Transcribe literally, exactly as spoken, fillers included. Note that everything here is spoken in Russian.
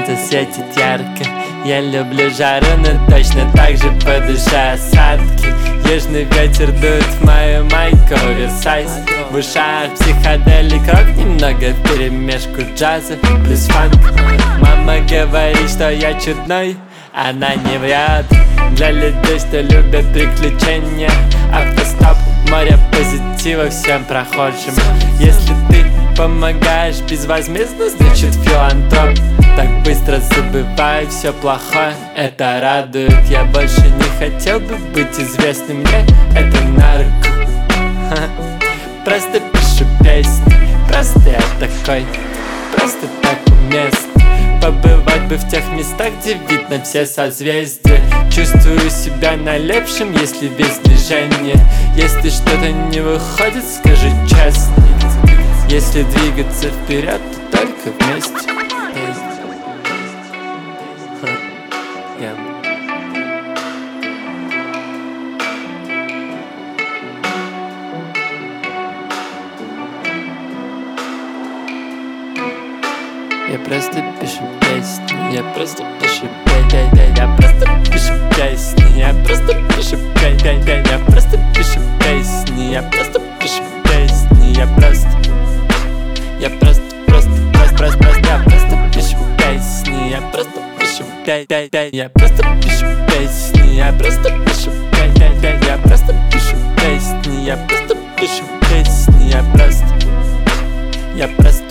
солнце светит ярко. Я люблю жару, но точно так же по душе осадки. Южный ветер дует в мою майку оверсайз. В ушах психоделик, рок немного вперемешку джаза плюс фанк. Мама говорит, что я чудной, она не врет. Для людей, что любят приключения, автостоп, море позитива всем прохожим. Если ты помогаешь безвозмездно, значит филантроп. Так быстро забываю все плохое, это радует. Я больше не хотел бы быть известным, мне это на руку. Просто пишу песни, просто я такой, просто так уместно. Побывать бы в тех местах, где видно все созвездия. Чувствую себя налепшим, если без движения. Если что-то не выходит, скажи честно. Если двигаться вперед, то только вместе. Yeah. Я просто пишу песни, я просто пишу песни, я просто пишу песни, я просто пишу песни, я просто пишу песни, я просто пишу песни, я просто, я просто, просто, просто, просто, просто, я просто пишу песни, я просто пишу песни, я просто пишу песни, я просто пишу песни, я просто пишу песни, я просто пишу песни, я просто, я просто